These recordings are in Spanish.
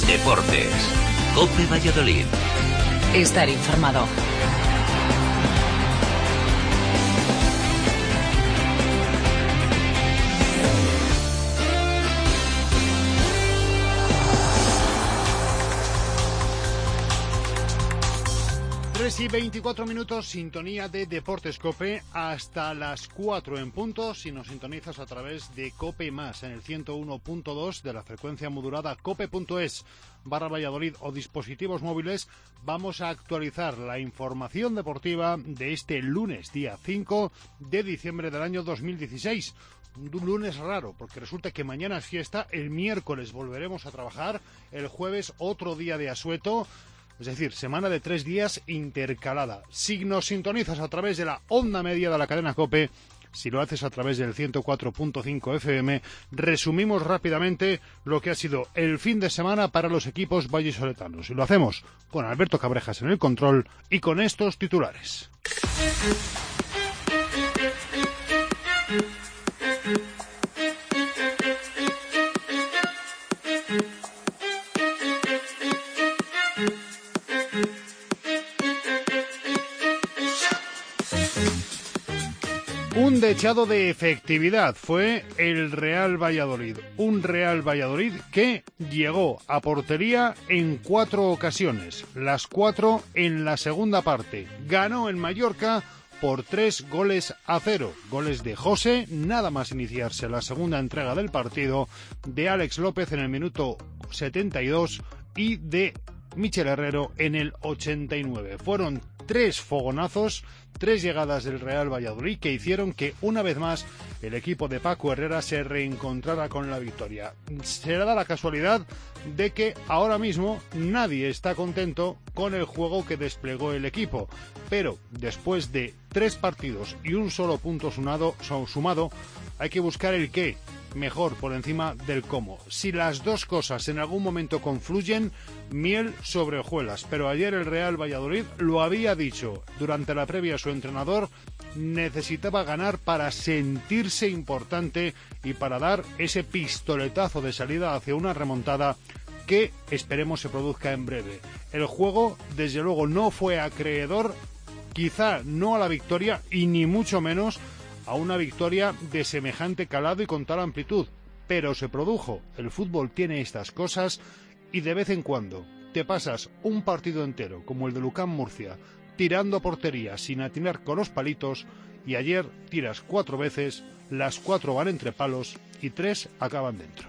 Deportes. COPE Valladolid. Estar informado. Y 24 minutos, sintonía de Deportes COPE hasta las 4 en punto. Si nos sintonizas a través de COPE Más en el 101.2 de la frecuencia modulada cope.es/Valladolid o dispositivos móviles, vamos a actualizar la información deportiva de este lunes, día 5 de diciembre del año 2016. Un lunes raro, porque resulta que mañana es fiesta, el miércoles volveremos a trabajar, el jueves otro día de asueto. Es decir, semana de 3 días intercalada. Si nos sintonizas a través de la onda media de la cadena COPE, si lo haces a través del 104.5 FM, resumimos rápidamente lo que ha sido el fin de semana para los equipos vallisoletanos. Y lo hacemos con Alberto Cabrejas en el control y con estos titulares. Un dechado de efectividad fue el Real Valladolid. Un Real Valladolid que llegó a portería en 4 ocasiones, las 4 en la segunda parte. Ganó en Mallorca por 3-0. Goles de José, nada más iniciarse la segunda entrega del partido, de Alex López en el minuto 72 y de Michel Herrero en el 89. Fueron 3 fogonazos, 3 llegadas del Real Valladolid que hicieron que una vez más el equipo de Paco Herrera se reencontrara con la victoria. Se da la casualidad de que ahora mismo nadie está contento con el juego que desplegó el equipo, pero después de 3 partidos y un solo punto sumado, hay que buscar el qué mejor por encima del cómo. Si las dos cosas en algún momento confluyen, miel sobre hojuelas. Pero ayer el Real Valladolid lo había dicho durante la previa, su entrenador necesitaba ganar para sentirse importante y para dar ese pistoletazo de salida hacia una remontada que esperemos se produzca en breve. El juego, desde luego, no fue acreedor, quizá no a la victoria y ni mucho menos a una victoria de semejante calado y con tal amplitud, pero se produjo. El fútbol tiene estas cosas y de vez en cuando te pasas un partido entero, como el de Lucán Murcia, tirando a portería sin atinar con los palitos, y ayer tiras 4 veces, las 4 van entre palos y 3 acaban dentro.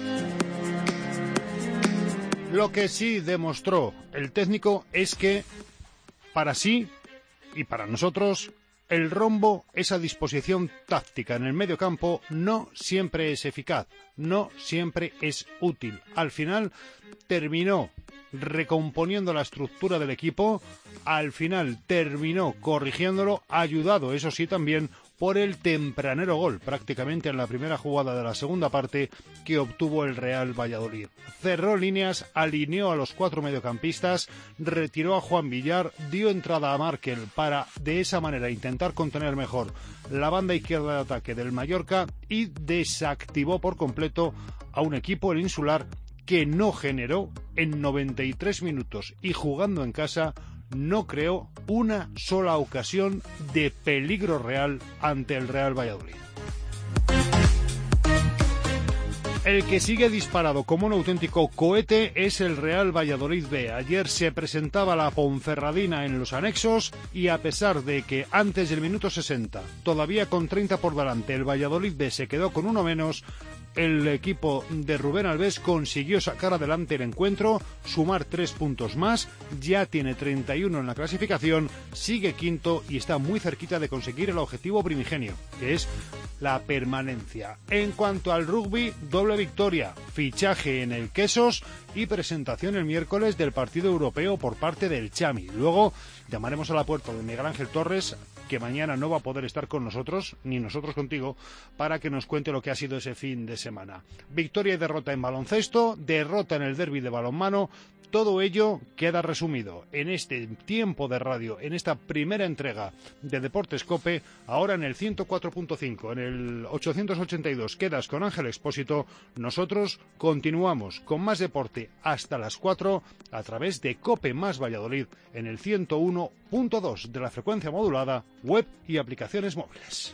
Lo que sí demostró el técnico es que para sí y para nosotros el rombo, esa disposición táctica en el medio campo, no siempre es eficaz, no siempre es útil. Al final terminó recomponiendo la estructura del equipo, al final terminó corrigiéndolo, ayudado, eso sí, también por el tempranero gol, prácticamente en la primera jugada de la segunda parte que obtuvo el Real Valladolid. Cerró líneas, alineó a los 4 mediocampistas, retiró a Juan Villar, dio entrada a Markel para de esa manera intentar contener mejor la banda izquierda de ataque del Mallorca y desactivó por completo a un equipo, el Insular, que no generó en 93 minutos y jugando en casa no creó una sola ocasión de peligro real ante el Real Valladolid. El que sigue disparado como un auténtico cohete es el Real Valladolid B. Ayer se presentaba la Ponferradina en los anexos y a pesar de que antes del minuto 60, todavía con 30 por delante, el Valladolid B se quedó con uno menos, el equipo de Rubén Albés consiguió sacar adelante el encuentro, sumar 3 puntos más, ya tiene 31 en la clasificación, sigue quinto y está muy cerquita de conseguir el objetivo primigenio, que es la permanencia. En cuanto al rugby, doble victoria, fichaje en el Quesos y presentación el miércoles del partido europeo por parte del Chami. Luego llamaremos a la puerta de Miguel Ángel Torres, que mañana no va a poder estar con nosotros, ni nosotros contigo, para que nos cuente lo que ha sido ese fin de semana. Victoria y derrota en baloncesto, derrota en el derbi de balonmano, Todo ello queda resumido en este tiempo de radio, en esta primera entrega de Deportes COPE, ahora en el 104.5, en el 882. Quedas con Ángel Expósito. Nosotros continuamos con más deporte hasta las 4 a través de COPE más Valladolid en el 101.2 de la frecuencia modulada, web y aplicaciones móviles.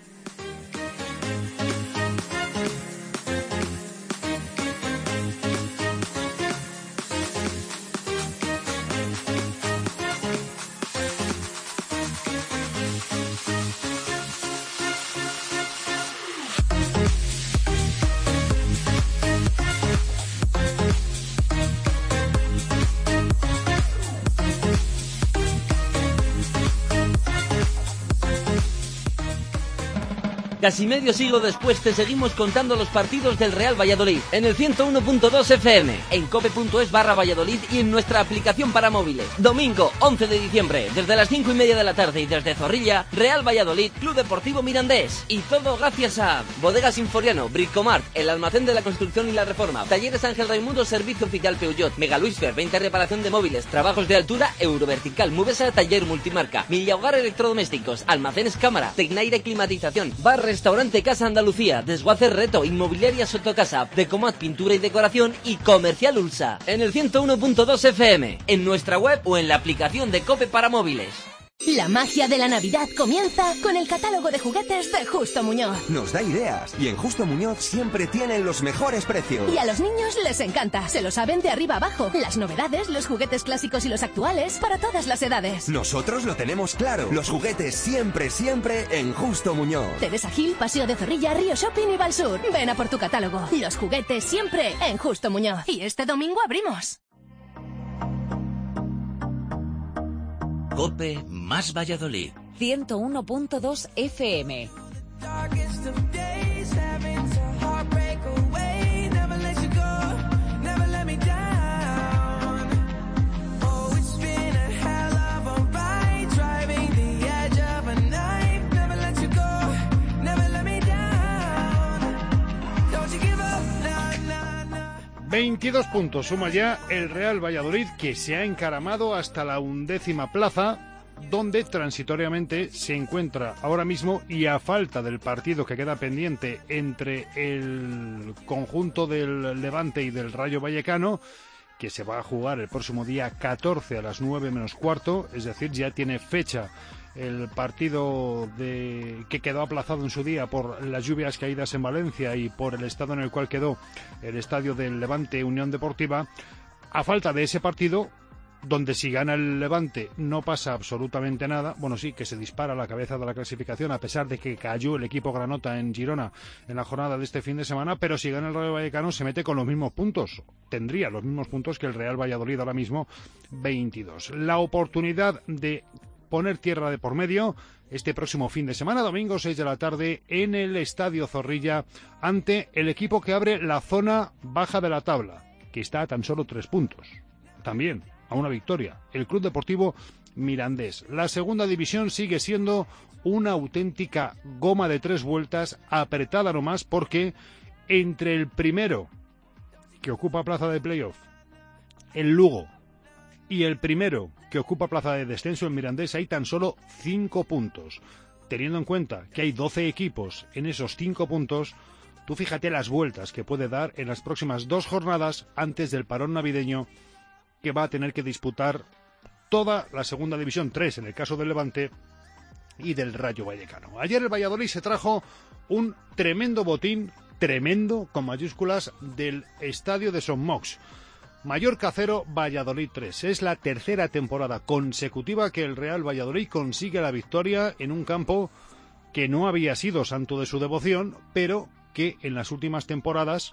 Casi medio siglo después te seguimos contando los partidos del Real Valladolid en el 101.2 FM, en cope.es/Valladolid y en nuestra aplicación para móviles. Domingo 11 de diciembre, desde las 5:30 de la tarde y desde Zorrilla, Real Valladolid, Club Deportivo Mirandés. Y todo gracias a Bodegas Sinforiano, Bricomart, el almacén de la construcción y la reforma, Talleres Ángel Raimundo, Servicio Oficial Peugeot, Mega Luisfer, 20 reparación de móviles, trabajos de altura, Eurovertical, Mubesa, Taller Multimarca, Milla Hogar Electrodomésticos, Almacenes Cámara, Tecnaire Climatización, Bar Restaurante Casa Andalucía, Desguace Reto, Inmobiliaria Sotocasa, Decomat Pintura y Decoración y Comercial Ulsa. En el 101.2 FM, en nuestra web o en la aplicación de COPE para móviles. La magia de la Navidad comienza con el catálogo de juguetes de Justo Muñoz. Nos da ideas y en Justo Muñoz siempre tienen los mejores precios. Y a los niños les encanta, se lo saben de arriba abajo. Las novedades, los juguetes clásicos y los actuales, para todas las edades. Nosotros lo tenemos claro, los juguetes siempre, siempre en Justo Muñoz. Teresa Gil, Paseo de Zorrilla, Río Shopping y Valsur. Ven a por tu catálogo. Los juguetes siempre en Justo Muñoz. Y este domingo abrimos. COPE más Valladolid. 101.2 FM. ...22 puntos suma ya el Real Valladolid, que se ha encaramado hasta la 11ª plaza, donde transitoriamente se encuentra ahora mismo, y a falta del partido que queda pendiente entre el conjunto del Levante y del Rayo Vallecano, que se va a jugar el próximo día 14 a las 9 menos cuarto, es decir, ya tiene fecha el partido que quedó aplazado en su día por las lluvias caídas en Valencia y por el estado en el cual quedó el estadio del Levante Unión Deportiva. A falta de ese partido, donde si gana el Levante no pasa absolutamente nada, bueno, sí, que se dispara a la cabeza de la clasificación a pesar de que cayó el equipo granota en Girona en la jornada de este fin de semana, pero si gana el Rayo Vallecano se mete con los mismos puntos, tendría los mismos puntos que el Real Valladolid ahora mismo, 22. La oportunidad de poner tierra de por medio este próximo fin de semana, domingo 6 de la tarde, en el Estadio Zorrilla, ante el equipo que abre la zona baja de la tabla, que está a tan solo 3 puntos. También a una victoria, el Club Deportivo Mirandés. La segunda división sigue siendo una auténtica goma de 3 vueltas, apretada nomás, porque entre el primero, que ocupa plaza de playoff, el Lugo, y el primero, que ocupa plaza de descenso en Mirandés, hay tan solo 5 puntos. Teniendo en cuenta que hay 12 equipos en esos 5 puntos, tú fíjate las vueltas que puede dar en las próximas 2 jornadas antes del parón navideño, que va a tener que disputar toda la segunda división, 3 en el caso del Levante y del Rayo Vallecano. Ayer el Valladolid se trajo un tremendo botín, tremendo con mayúsculas, del estadio de Son Mox. Mallorca 0, Valladolid 3. Es la tercera temporada consecutiva que el Real Valladolid consigue la victoria en un campo que no había sido santo de su devoción, pero que en las últimas temporadas,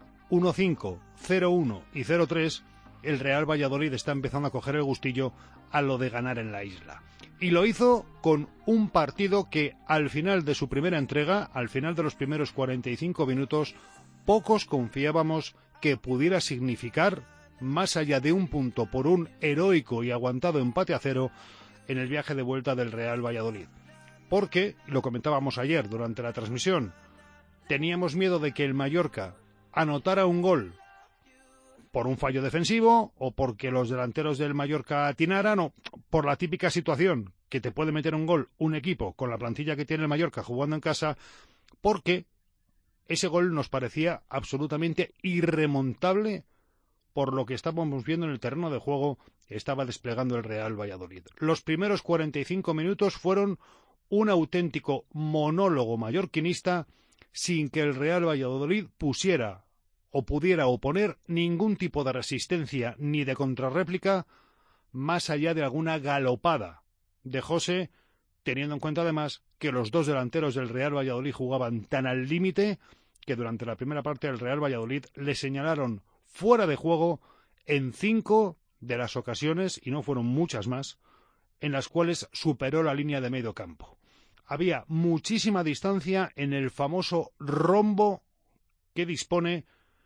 1-5, 0-1 y 0-3, el Real Valladolid está empezando a coger el gustillo a lo de ganar en la isla. Y lo hizo con un partido que al final de su primera entrega, al final de los primeros 45 minutos, pocos confiábamos que pudiera significar más allá de un punto por un heroico y aguantado empate a 0 en el viaje de vuelta del Real Valladolid. Porque, lo comentábamos ayer durante la transmisión, teníamos miedo de que el Mallorca anotara un gol por un fallo defensivo o porque los delanteros del Mallorca atinaran o por la típica situación que te puede meter un gol un equipo con la plantilla que tiene el Mallorca jugando en casa, porque ese gol nos parecía absolutamente irremontable por lo que estábamos viendo en el terreno de juego que estaba desplegando el Real Valladolid. Los primeros 45 minutos fueron un auténtico monólogo mallorquinista sin que el Real Valladolid pusiera o pudiera oponer ningún tipo de resistencia ni de contrarréplica más allá de alguna galopada de José, teniendo en cuenta además que los dos delanteros del Real Valladolid jugaban tan al límite que durante la primera parte del Real Valladolid le señalaron fuera de juego en 5 de las ocasiones, y no fueron muchas más, en las cuales superó la línea de medio campo. Había muchísima distancia en el famoso rombo que dispone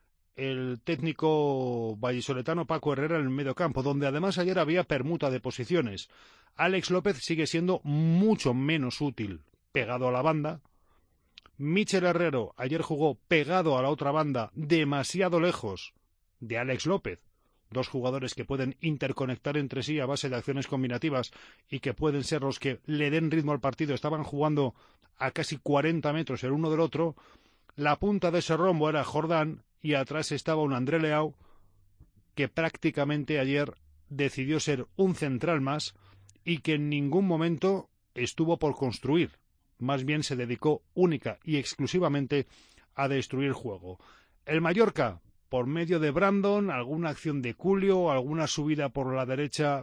el técnico vallisoletano Paco Herrera en el medio campo, donde además ayer había permuta de posiciones. Alex López sigue siendo mucho menos útil pegado a la banda. Michel Herrero ayer jugó pegado a la otra banda, demasiado lejos de Alex López. Dos jugadores que pueden interconectar entre sí a base de acciones combinativas y que pueden ser los que le den ritmo al partido. Estaban jugando a casi 40 metros el uno del otro. La punta de ese rombo era Jordán y atrás estaba un André Leao que prácticamente ayer decidió ser un central más y que en ningún momento estuvo por construir. Más bien se dedicó única y exclusivamente a destruir juego. El Mallorca, por medio de Brandon, alguna acción de Culio, alguna subida por la derecha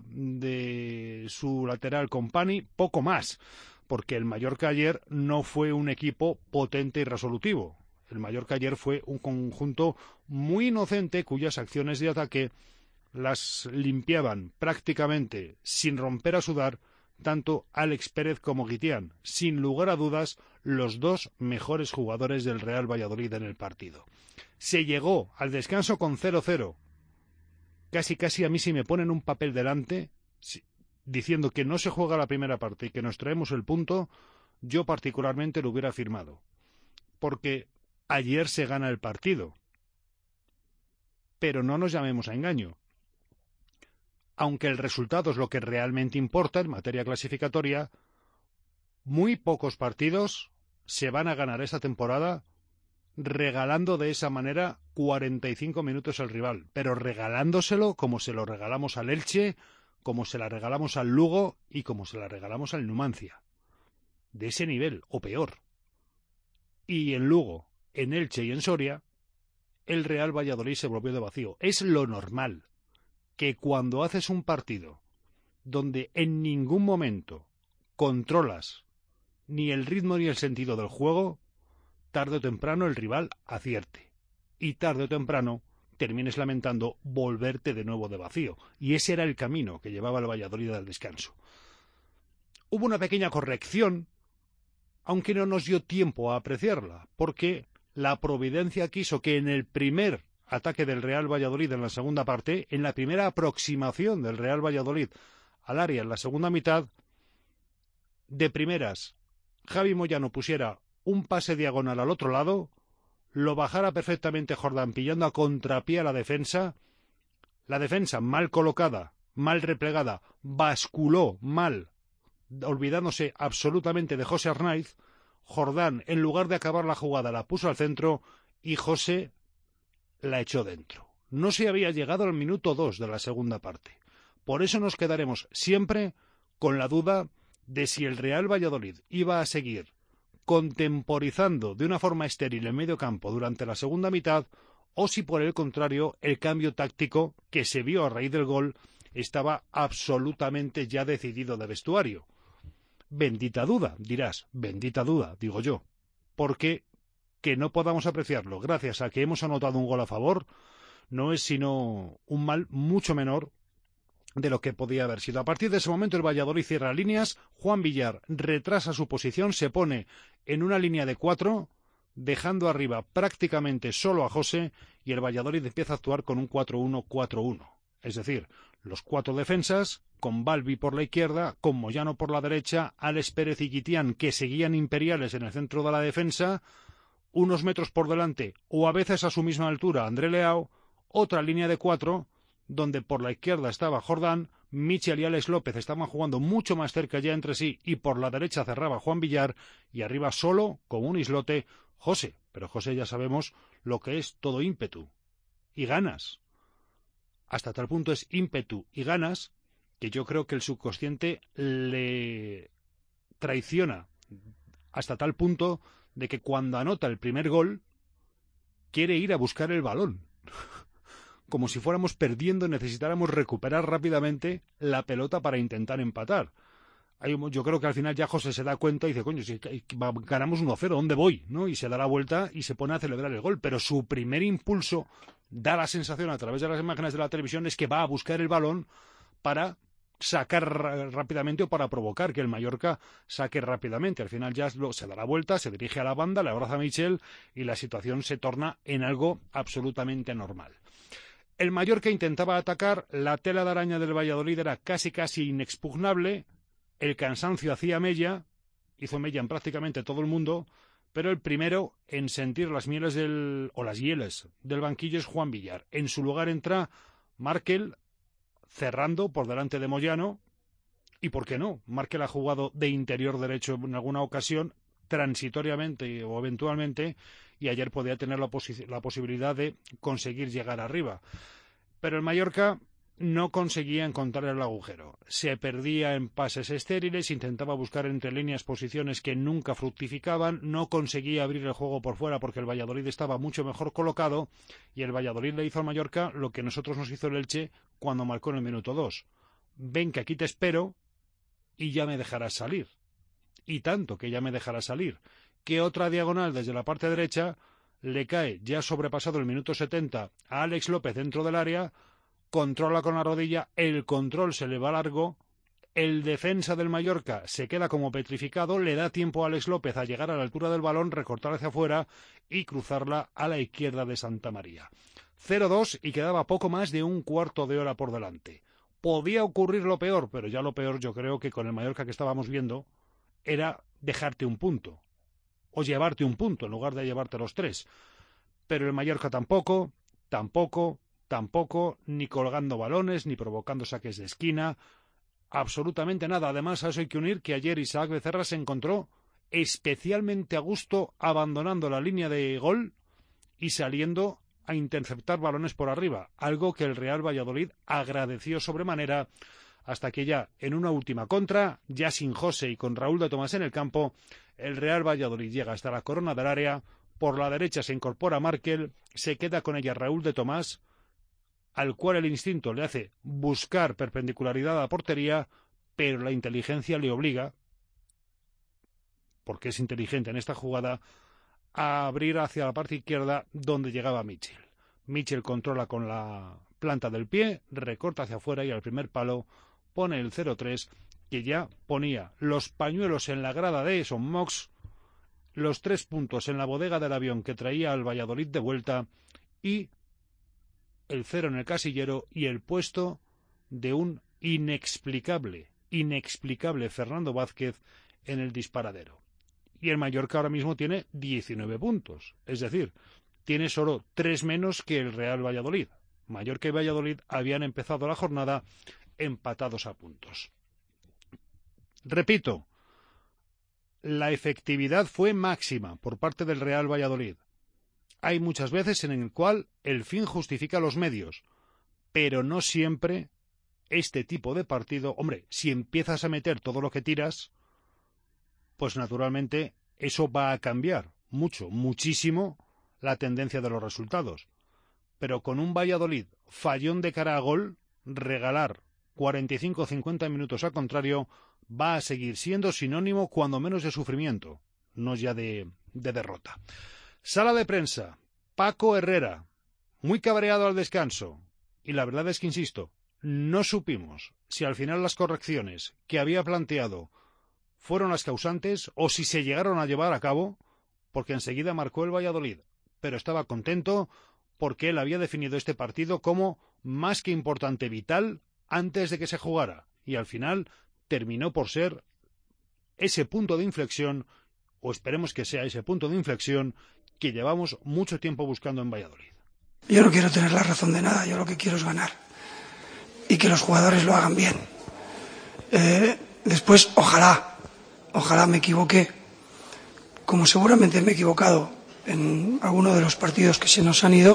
de su lateral Company, poco más, porque el Mallorca ayer no fue un equipo potente y resolutivo. El Mallorca ayer fue un conjunto muy inocente cuyas acciones de ataque las limpiaban prácticamente sin romper a sudar tanto Alex Pérez como Guitián, sin lugar a dudas los dos mejores jugadores del Real Valladolid en el partido. Se llegó al descanso con 0-0. Casi a mí si me ponen un papel delante diciendo que no se juega la primera parte y que nos traemos el punto, yo particularmente lo hubiera firmado. Porque ayer se gana el partido. Pero no nos llamemos a engaño. Aunque el resultado es lo que realmente importa en materia clasificatoria, muy pocos partidos se van a ganar esta temporada regalando de esa manera 45 minutos al rival, pero regalándoselo como se lo regalamos al Elche, como se la regalamos al Lugo y como se la regalamos al Numancia. De ese nivel, o peor. Y en Lugo, en Elche y en Soria, el Real Valladolid se volvió de vacío. Es lo normal que cuando haces un partido donde en ningún momento controlas ni el ritmo ni el sentido del juego, tarde o temprano el rival acierte. Y tarde o temprano termines lamentando volverte de nuevo de vacío. Y ese era el camino que llevaba el Valladolid al descanso. Hubo una pequeña corrección, aunque no nos dio tiempo a apreciarla, porque la providencia quiso que en el primer ataque del Real Valladolid en la segunda parte, en la primera aproximación del Real Valladolid al área en la segunda mitad, de primeras Javi Moyano pusiera un pase diagonal al otro lado, lo bajara perfectamente Jordán pillando a contrapié a la defensa mal colocada, mal replegada, basculó mal, olvidándose absolutamente de José Arnaiz. Jordán, en lugar de acabar la jugada, la puso al centro y José la echó dentro. No se había llegado al minuto 2 de la segunda parte. Por eso nos quedaremos siempre con la duda de si el Real Valladolid iba a seguir contemporizando de una forma estéril en medio campo durante la segunda mitad o si por el contrario el cambio táctico que se vio a raíz del gol estaba absolutamente ya decidido de vestuario. Bendita duda, dirás, bendita duda, digo yo, porque que no podamos apreciarlo gracias a que hemos anotado un gol a favor no es sino un mal mucho menor de lo que podía haber sido. A partir de ese momento el Valladolid cierra líneas, Juan Villar retrasa su posición, se pone en una línea de 4, dejando arriba prácticamente solo a José, y el Valladolid empieza a actuar con un 4-1-4-1. Es decir, los 4 defensas, con Balbi por la izquierda, con Moyano por la derecha, Alex Pérez y Guitián, que seguían imperiales en el centro de la defensa, unos metros por delante, o a veces a su misma altura, André Leao, otra línea de 4, donde por la izquierda estaba Jordán, Michel y Alex López estaban jugando mucho más cerca ya entre sí, y por la derecha cerraba Juan Villar, y arriba solo, con un islote, José. Pero José ya sabemos lo que es todo ímpetu y ganas. Hasta tal punto es ímpetu y ganas que yo creo que el subconsciente le traiciona hasta tal punto de que cuando anota el primer gol quiere ir a buscar el balón. Como si fuéramos perdiendo y necesitáramos recuperar rápidamente la pelota para intentar empatar. Yo creo que al final ya José se da cuenta y dice, coño, si ganamos 1-0, ¿dónde voy? ¿No? Y se da la vuelta y se pone a celebrar el gol. Pero su primer impulso, da la sensación a través de las imágenes de la televisión, es que va a buscar el balón para sacar rápidamente o para provocar que el Mallorca saque rápidamente. Al final ya se da la vuelta, se dirige a la banda, le abraza a Michel y la situación se torna en algo absolutamente normal. El Mallorca intentaba atacar, la tela de araña del Valladolid era casi inexpugnable, el cansancio hacía mella, hizo mella en prácticamente todo el mundo, pero el primero en sentir las hieles del banquillo es Juan Villar. En su lugar entra Markel, cerrando por delante de Moyano, y ¿por qué no? Markel ha jugado de interior derecho en alguna ocasión, transitoriamente o eventualmente, y ayer podía tener la posibilidad de conseguir llegar arriba. Pero el Mallorca no conseguía encontrar el agujero. Se perdía en pases estériles, intentaba buscar entre líneas posiciones que nunca fructificaban, no conseguía abrir el juego por fuera porque el Valladolid estaba mucho mejor colocado, y el Valladolid le hizo al Mallorca lo que nosotros nos hizo el Elche cuando marcó en el minuto 2. Ven que aquí te espero y ya me dejarás salir. Y tanto que ya me dejarás salir, que otra diagonal desde la parte derecha le cae, ya sobrepasado el minuto 70, a Alex López dentro del área, controla con la rodilla, el control se le va largo, el defensa del Mallorca se queda como petrificado, le da tiempo a Alex López a llegar a la altura del balón, recortar hacia afuera y cruzarla a la izquierda de Santa María. 0-2 y quedaba poco más de un cuarto de hora por delante. Podía ocurrir lo peor, pero ya lo peor yo creo que con el Mallorca que estábamos viendo era dejarte un punto, o llevarte un punto en lugar de llevarte los 3. Pero el Mallorca tampoco, ni colgando balones, ni provocando saques de esquina, absolutamente nada. Además, a eso hay que unir que ayer Isaac Becerra se encontró especialmente a gusto abandonando la línea de gol y saliendo a interceptar balones por arriba, algo que el Real Valladolid agradeció sobremanera, hasta que ya en una última contra, ya sin José y con Raúl de Tomás en el campo, el Real Valladolid llega hasta la corona del área, por la derecha se incorpora Markel, se queda con ella Raúl de Tomás, al cual el instinto le hace buscar perpendicularidad a la portería, pero la inteligencia le obliga, porque es inteligente en esta jugada, a abrir hacia la parte izquierda donde llegaba Michel. Michel controla con la planta del pie, recorta hacia afuera y al primer palo pone el 0-3, que ya ponía los pañuelos en la grada de Son Mox, los 3 puntos en la bodega del avión que traía al Valladolid de vuelta y el 0 en el casillero y el puesto de un inexplicable Fernando Vázquez en el disparadero. Y el Mallorca ahora mismo tiene 19 puntos, es decir, tiene solo 3 menos que el Real Valladolid. Mallorca y Valladolid habían empezado la jornada empatados a puntos. Repito, la efectividad fue máxima por parte del Real Valladolid. Hay muchas veces en el cual el fin justifica los medios, pero no siempre este tipo de partido. Hombre, si empiezas a meter todo lo que tiras, pues naturalmente eso va a cambiar muchísimo la tendencia de los resultados. Pero con un Valladolid fallón de cara a gol, regalar 45 o 50 minutos al contrario va a seguir siendo sinónimo cuando menos de sufrimiento, no ya de derrota. Sala de prensa, Paco Herrera, muy cabreado al descanso. Y la verdad es que, insisto, no supimos si al final las correcciones que había planteado fueron las causantes o si se llegaron a llevar a cabo, porque enseguida marcó el Valladolid. Pero estaba contento porque él había definido este partido como más que importante, vital, antes de que se jugara. Y al final terminó por ser ese punto de inflexión, o esperemos que sea ese punto de inflexión, que llevamos mucho tiempo buscando en Valladolid. Yo no quiero tener la razón de nada, yo lo que quiero es ganar y que los jugadores lo hagan bien. Después, ojalá me equivoqué, como seguramente me he equivocado en alguno de los partidos que se nos han ido.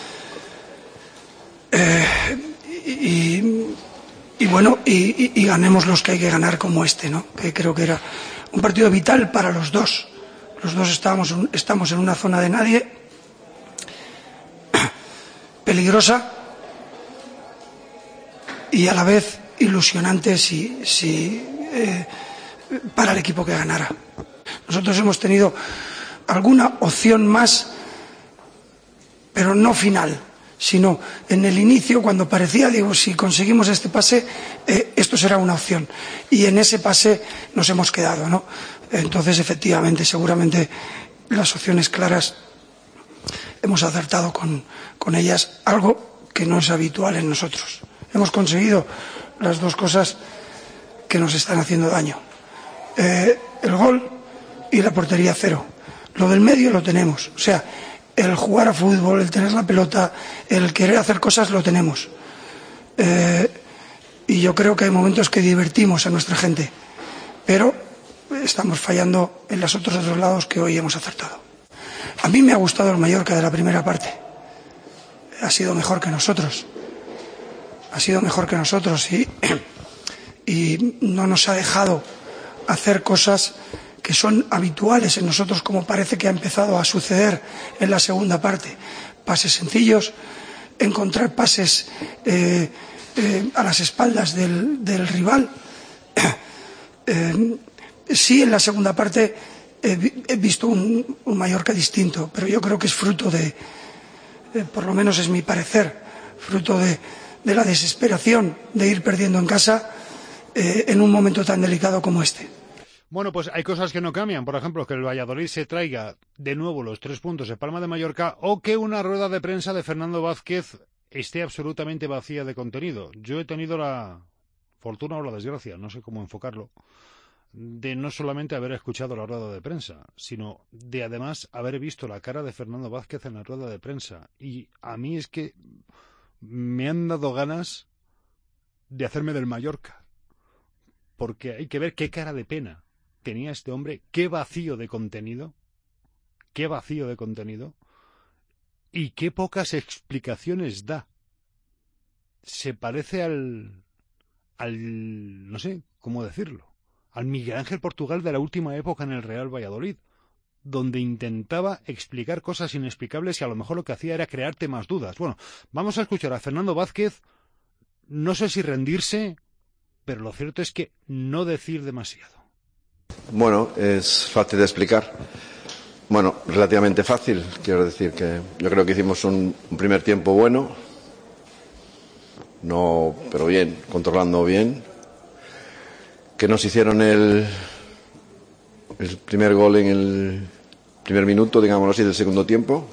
Y ganemos los que hay que ganar, como este, ¿no? Que creo que era un partido vital para los dos. Los dos estamos en una zona de nadie peligrosa y a la vez ilusionante para el equipo que ganara. Nosotros hemos tenido alguna opción más, pero no final, sino en el inicio, cuando parecía, digo, si conseguimos este pase, esto será una opción. Y en ese pase nos hemos quedado, ¿no? Entonces, efectivamente, seguramente las opciones claras hemos acertado con ellas, algo que no es habitual en nosotros. Hemos conseguido las dos cosas que nos están haciendo daño. El gol y la portería cero. Lo del medio lo tenemos. O sea, el jugar a fútbol, el tener la pelota, el querer hacer cosas, lo tenemos. Y yo creo que hay momentos que divertimos a nuestra gente. Pero estamos fallando en los otros dos lados que hoy hemos acertado. A mí me ha gustado el Mallorca de la primera parte. Ha sido mejor que nosotros. Ha sido mejor que nosotros y no nos ha dejado hacer cosas que son habituales en nosotros, como parece que ha empezado a suceder en la segunda parte. Pases sencillos, encontrar pases a las espaldas del rival. Sí, en la segunda parte he visto un Mallorca distinto, pero yo creo que es fruto de, por lo menos es mi parecer, fruto de la desesperación de ir perdiendo en casa en un momento tan delicado como este. Bueno, pues hay cosas que no cambian. Por ejemplo, que el Valladolid se traiga de nuevo los 3 puntos de Palma de Mallorca o que una rueda de prensa de Fernando Vázquez esté absolutamente vacía de contenido. Yo he tenido la fortuna o la desgracia, no sé cómo enfocarlo, de no solamente haber escuchado la rueda de prensa, sino de además haber visto la cara de Fernando Vázquez en la rueda de prensa. Y a mí es que me han dado ganas de hacerme del Mallorca, porque hay que ver qué cara de pena tenía este hombre, qué vacío de contenido y qué pocas explicaciones da. Se parece al no sé cómo decirlo, al Miguel Ángel Portugal de la última época en el Real Valladolid, donde intentaba explicar cosas inexplicables y a lo mejor lo que hacía era crearte más dudas. Bueno, vamos a escuchar a Fernando Vázquez, no sé si rendirse, pero lo cierto es que no decir demasiado. Bueno, es fácil de explicar. Bueno, relativamente fácil. Quiero decir que yo creo que hicimos un primer tiempo bueno, no, pero bien, controlando bien. Que nos hicieron el primer gol en el primer minuto, digámoslo así, del segundo tiempo,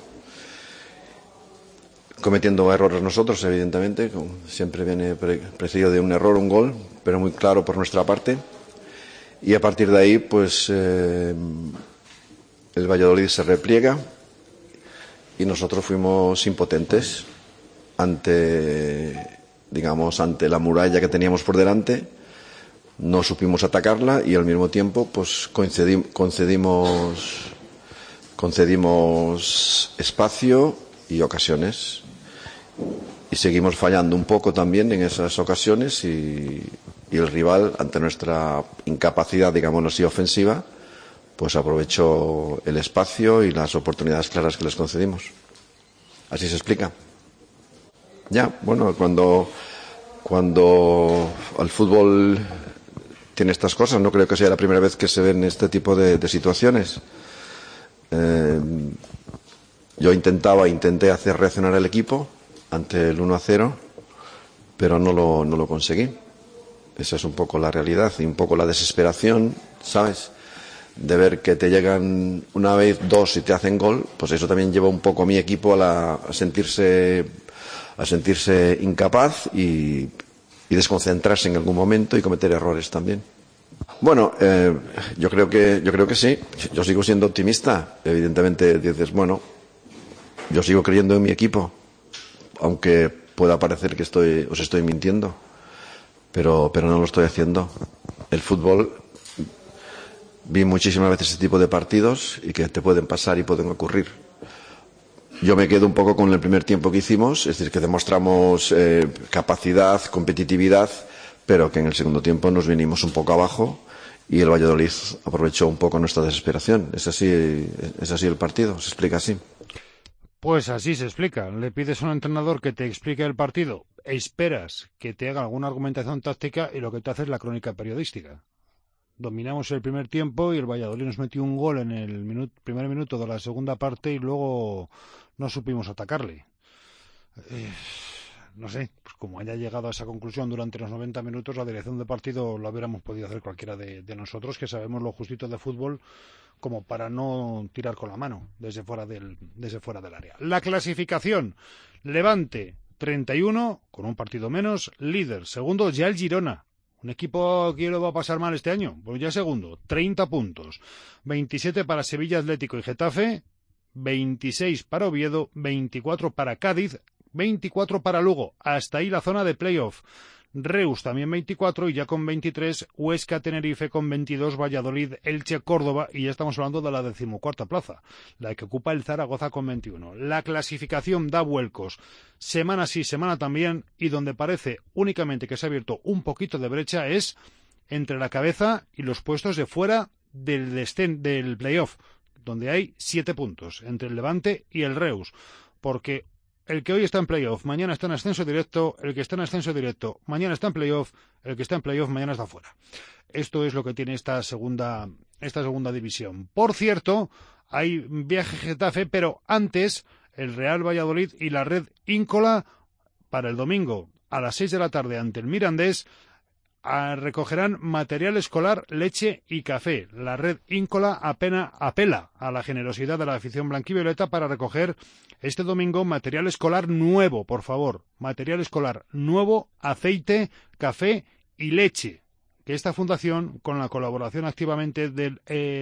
cometiendo errores nosotros, evidentemente, como siempre viene precedido de un error, un gol, pero muy claro por nuestra parte. Y a partir de ahí, pues el Valladolid se repliega y nosotros fuimos impotentes ante la muralla que teníamos por delante. No supimos atacarla y al mismo tiempo, pues concedimos espacio y ocasiones. Y seguimos fallando un poco también en esas ocasiones y el rival, ante nuestra incapacidad, digámoslo así, ofensiva, pues aprovechó el espacio y las oportunidades claras que les concedimos. Así se explica. Ya, bueno, cuando el fútbol tiene estas cosas, no creo que sea la primera vez que se ven este tipo de situaciones. Yo intenté hacer reaccionar al equipo ante el 1-0, pero no lo conseguí. Esa es un poco la realidad y un poco la desesperación, ¿sabes? De ver que te llegan una vez, dos y te hacen gol, pues eso también lleva un poco a mi equipo a sentirse incapaz y desconcentrarse en algún momento y cometer errores también. Bueno, yo creo que sí. Yo sigo siendo optimista. Evidentemente dices, bueno, yo sigo creyendo en mi equipo. aunque pueda parecer que os estoy mintiendo, pero no lo estoy haciendo. El fútbol, vi muchísimas veces este tipo de partidos y que te pueden pasar y pueden ocurrir. Yo me quedo un poco con el primer tiempo que hicimos, es decir, que demostramos capacidad, competitividad, pero que en el segundo tiempo nos vinimos un poco abajo y el Valladolid aprovechó un poco nuestra desesperación. Es así el partido, se explica así. Pues así se explica. Le pides a un entrenador que te explique el partido, esperas que te haga alguna argumentación táctica y lo que te hace es la crónica periodística. Dominamos el primer tiempo y el Valladolid nos metió un gol en el primer minuto de la segunda parte y luego no supimos atacarle. No sé, pues como haya llegado a esa conclusión durante los 90 minutos, la dirección de partido la hubiéramos podido hacer cualquiera de nosotros, que sabemos lo justito de fútbol como para no tirar con la mano desde fuera del área. La clasificación: Levante 31, con un partido menos, líder. Segundo, ya el Girona. Un equipo que lo va a pasar mal este año. Pues ya segundo, 30 puntos. 27 para Sevilla, Atlético y Getafe. 26 para Oviedo. 24 para Cádiz. 24 para Lugo. Hasta ahí la zona de playoff. Reus también 24 y ya con 23 Huesca, Tenerife con 22, Valladolid, Elche, Córdoba y ya estamos hablando de la 14ª plaza, la que ocupa el Zaragoza con 21. La clasificación da vuelcos, semana sí, semana también, y donde parece únicamente que se ha abierto un poquito de brecha es entre la cabeza y los puestos de fuera del playoff, donde hay 7 puntos entre el Levante y el Reus, porque el que hoy está en playoff, mañana está en ascenso directo, el que está en ascenso directo, mañana está en playoff, el que está en playoff, mañana está fuera. Esto es lo que tiene esta segunda división. Por cierto, hay viaje Getafe, pero antes el Real Valladolid y la Red Íncola para el domingo a las 6 de la tarde ante el Mirandés recogerán material escolar, leche y café. La Red Íncola apela a la generosidad de la afición blanquivioleta para recoger este domingo material escolar nuevo, por favor. Material escolar nuevo, aceite, café y leche. Que esta fundación, con la colaboración activamente del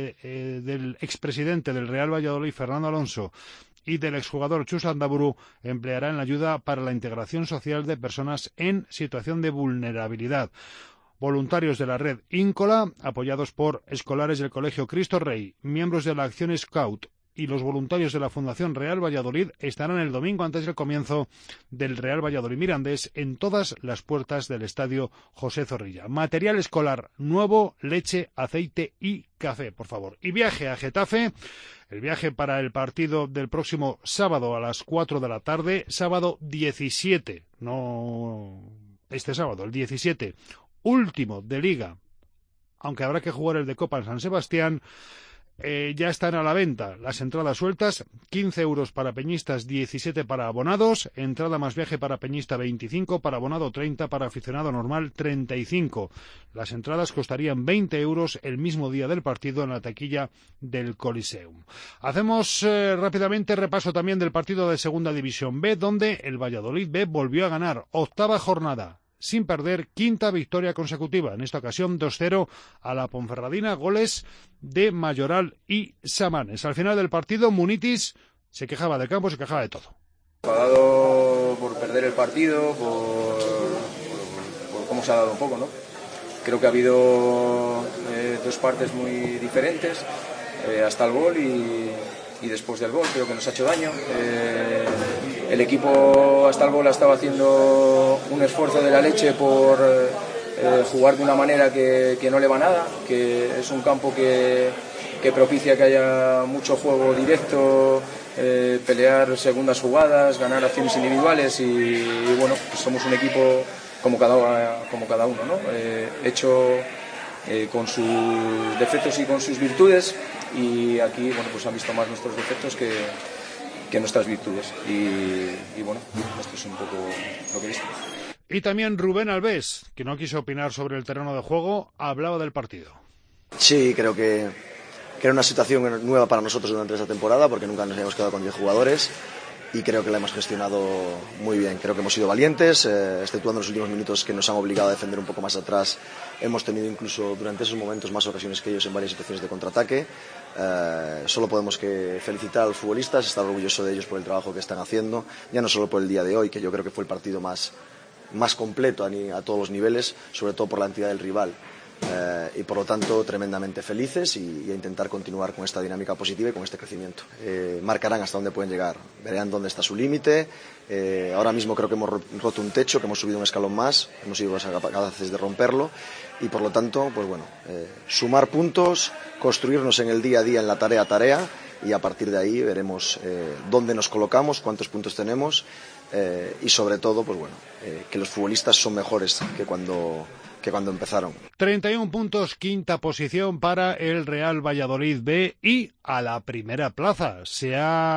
expresidente del Real Valladolid, Fernando Alonso, y del exjugador Chus Landaburu, empleará en la ayuda para la integración social de personas en situación de vulnerabilidad. Voluntarios de la Red Íncola, apoyados por escolares del Colegio Cristo Rey, miembros de la Acción Scout y los voluntarios de la Fundación Real Valladolid, estarán el domingo antes del comienzo del Real Valladolid Mirandés en todas las puertas del estadio José Zorrilla. Material escolar nuevo, leche, aceite y café, por favor. Y viaje a Getafe. El viaje para el partido del próximo sábado a las 4 de la tarde, sábado 17, no este sábado, el 17, último de Liga, aunque habrá que jugar el de Copa en San Sebastián. Ya están a la venta las entradas sueltas, 15 euros para peñistas, 17 para abonados, entrada más viaje para peñista 25, para abonado 30, para aficionado normal 35. Las entradas costarían 20 euros el mismo día del partido en la taquilla del Coliseum. Hacemos rápidamente repaso también del partido de Segunda División B, donde el Valladolid B volvió a ganar, 8ª jornada. Sin perder, 5ª victoria consecutiva, en esta ocasión 2-0 a la Ponferradina, goles de Mayoral y Samanes. Al final del partido, Munitis se quejaba del campo, se quejaba de todo. Enfadado por perder el partido, por cómo se ha dado un poco, ¿no? Creo que ha habido dos partes muy diferentes, hasta el gol y después del gol, creo que nos ha hecho daño. El equipo hasta el gol estaba haciendo un esfuerzo de la leche por jugar de una manera que no le va nada, que es un campo que propicia que haya mucho juego directo, pelear segundas jugadas, ganar acciones individuales y bueno, pues somos un equipo como cada uno, ¿no? Hecho con sus defectos y con sus virtudes, y aquí bueno, pues han visto más nuestros defectos que nuestras virtudes y bueno, esto es un poco lo que he visto. Y también Rubén Alves, que no quiso opinar sobre el terreno de juego, hablaba del partido. Sí, creo que era una situación nueva para nosotros durante esta temporada, porque nunca nos habíamos quedado con 10 jugadores y creo que la hemos gestionado muy bien. Creo que hemos sido valientes, exceptuando los últimos minutos que nos han obligado a defender un poco más atrás. Hemos tenido incluso durante esos momentos más ocasiones que ellos en varias situaciones de contraataque. Solo podemos que felicitar a los futbolistas, estar orgulloso de ellos por el trabajo que están haciendo, ya no solo por el día de hoy, que yo creo que fue el partido más completo a todos los niveles, sobre todo por la entidad del rival. Y por lo tanto tremendamente felices y a intentar continuar con esta dinámica positiva y con este crecimiento. Marcarán hasta dónde pueden llegar, verán dónde está su límite. Ahora mismo creo que hemos roto un techo, que hemos subido un escalón más, hemos sido capaces de romperlo y por lo tanto, pues bueno, sumar puntos, construirnos en el día a día, en la tarea a tarea, y a partir de ahí veremos dónde nos colocamos, cuántos puntos tenemos y sobre todo, pues bueno, que los futbolistas son mejores que cuando empezaron. 31 puntos, quinta posición para el Real Valladolid B y a la primera plaza. Se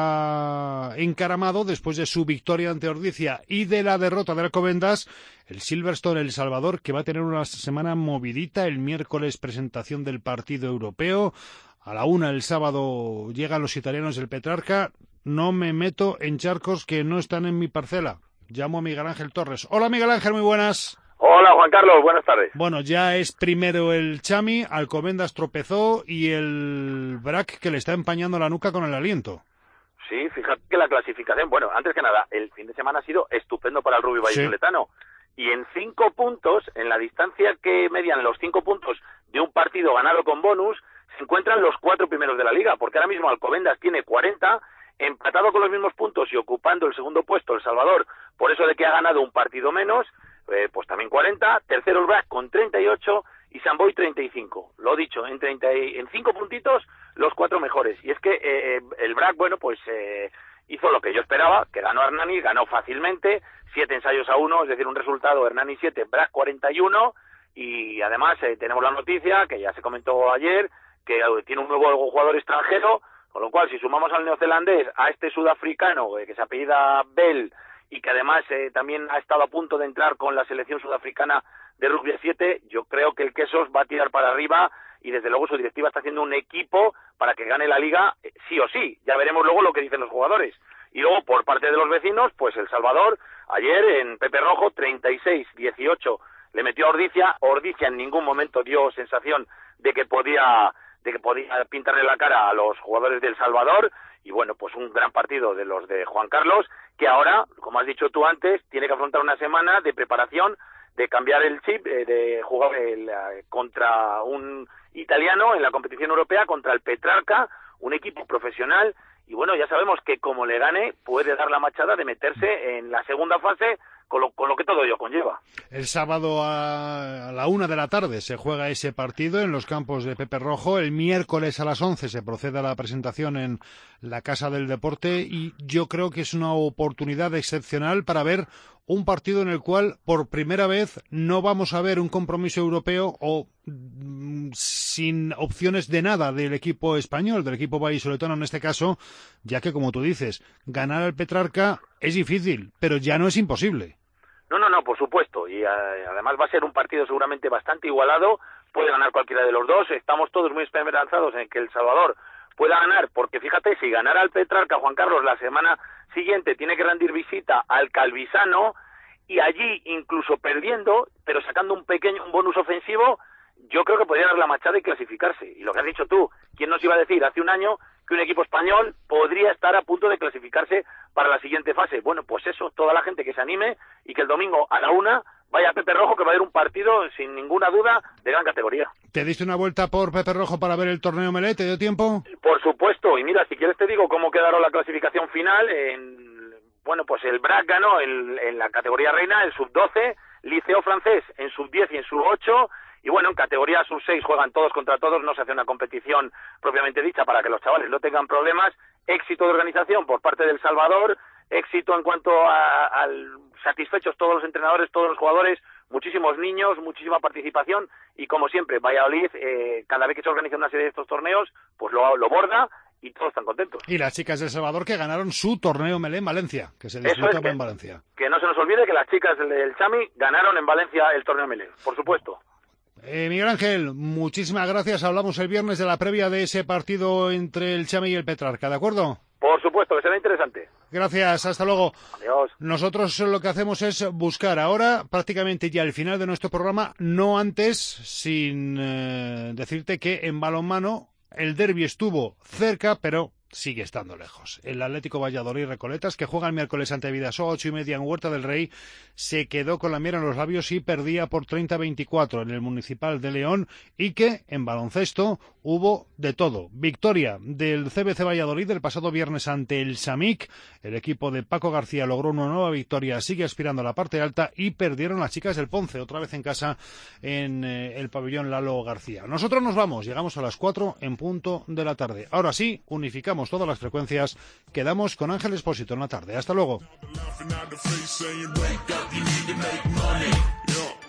ha encaramado después de su victoria ante Ordizia y de la derrota de Alcobendas el Silverstone El Salvador, que va a tener una semana movidita. El miércoles presentación del partido europeo. A la 1 el sábado llegan los italianos del Petrarca. No me meto en charcos que no están en mi parcela. Llamo a Miguel Ángel Torres. Hola Miguel Ángel, muy buenas. Hola Juan Carlos, buenas tardes. Bueno, ya es primero el Chami, Alcobendas tropezó y el Brac que le está empañando la nuca con el aliento. Sí, fíjate que la clasificación, bueno, antes que nada, el fin de semana ha sido estupendo para el rugby vallisoletano. Sí. Y en 5 puntos, en la distancia que median los 5 puntos de un partido ganado con bonus, se encuentran los 4 primeros de la liga, porque ahora mismo Alcobendas tiene 40, empatado con los mismos puntos y ocupando el segundo puesto El Salvador, por eso de que ha ganado un partido menos. Pues también 40, tercero el BRAC con 38 y San Boi 35. Lo dicho, en 5 puntitos los 4 mejores. Y es que el BRAC, bueno, pues hizo lo que yo esperaba, que ganó Hernani, ganó fácilmente, 7 ensayos a 1, es decir, un resultado Hernani 7, BRAC 41, y además tenemos la noticia, que ya se comentó ayer, que tiene un nuevo jugador extranjero, con lo cual si sumamos al neozelandés, a este sudafricano que se apellida Bell, y que además también ha estado a punto de entrar con la selección sudafricana de rugby 7, yo creo que el Quesos va a tirar para arriba y desde luego su directiva está haciendo un equipo para que gane la liga sí o sí. Ya veremos luego lo que dicen los jugadores. Y luego por parte de los vecinos, pues El Salvador, ayer en Pepe Rojo, 36-18, le metió a Ordizia. Ordizia en ningún momento dio sensación de que podía pintarle la cara a los jugadores del Salvador. Y bueno, pues un gran partido de los de Juan Carlos, que ahora, como has dicho tú antes, tiene que afrontar una semana de preparación, de cambiar el chip, de jugar contra un italiano en la competición europea, contra el Petrarca, un equipo profesional, y bueno, ya sabemos que como le gane, puede dar la machada de meterse en la segunda fase, con lo que todo ello conlleva. El sábado a la 1 de la tarde se juega ese partido en los campos de Pepe Rojo. El miércoles a las 11 se procede a la presentación en la Casa del Deporte y yo creo que es una oportunidad excepcional para ver un partido en el cual por primera vez no vamos a ver un compromiso europeo o sin opciones de nada del equipo español, del equipo vallisoletano en este caso, ya que como tú dices, ganar al Petrarca es difícil, pero ya no es imposible. No, por supuesto, y además va a ser un partido seguramente bastante igualado, puede ganar cualquiera de los dos, estamos todos muy esperanzados en que El Salvador pueda ganar, porque fíjate, si ganara al Petrarca, Juan Carlos, la semana siguiente tiene que rendir visita al Calvisano, y allí, incluso perdiendo, pero sacando un bonus ofensivo, yo creo que podría dar la machada y clasificarse. Y lo que has dicho tú, ¿quién nos iba a decir hace un año que un equipo español podría estar a punto de clasificarse para la siguiente fase? Bueno, pues eso, toda la gente que se anime y que el domingo a la 1 vaya a Pepe Rojo, que va a haber un partido sin ninguna duda de gran categoría. ¿Te diste una vuelta por Pepe Rojo para ver el torneo Melé? ¿Te dio tiempo? Por supuesto, y mira, si quieres te digo cómo quedaron la clasificación final. Bueno, pues el BRAC ganó en la categoría reina, el sub-12, Liceo Francés en sub-10 y en sub-8, y bueno, en categoría sub-6 juegan todos contra todos, no se hace una competición propiamente dicha para que los chavales no tengan problemas. Éxito de organización por parte del Salvador, éxito en cuanto al satisfechos todos los entrenadores, todos los jugadores, muchísimos niños, muchísima participación, y como siempre, Valladolid, cada vez que se organiza una serie de estos torneos, pues lo borda, y todos están contentos. Y las chicas de El Salvador que ganaron su torneo Melé en Valencia, que se disputaba en Valencia. Que no se nos olvide que las chicas del Chami ganaron en Valencia el torneo Melé, por supuesto. Miguel Ángel, muchísimas gracias. Hablamos el viernes de la previa de ese partido entre el Chami y el Petrarca, ¿de acuerdo? Por supuesto, que será interesante. Gracias, hasta luego. Adiós. Nosotros lo que hacemos es buscar ahora, prácticamente ya al final de nuestro programa, no antes, sin decirte que en balonmano el derbi estuvo cerca, pero sigue estando lejos. El Atlético Valladolid Recoletas, que juega el miércoles ante Vidasoa 8:30 en Huerta del Rey, se quedó con la miel en los labios y perdía por 30-24 en el Municipal de León, y que en baloncesto hubo de todo. Victoria del CBC Valladolid el pasado viernes ante el Samic. El equipo de Paco García logró una nueva victoria, sigue aspirando a la parte alta, y perdieron las chicas del Ponce, otra vez en casa en el pabellón Lalo García. Nosotros nos vamos, llegamos a las 4 en punto de la tarde. Ahora sí, unificamos todas las frecuencias, quedamos con Ángel Expósito en la tarde. Hasta luego.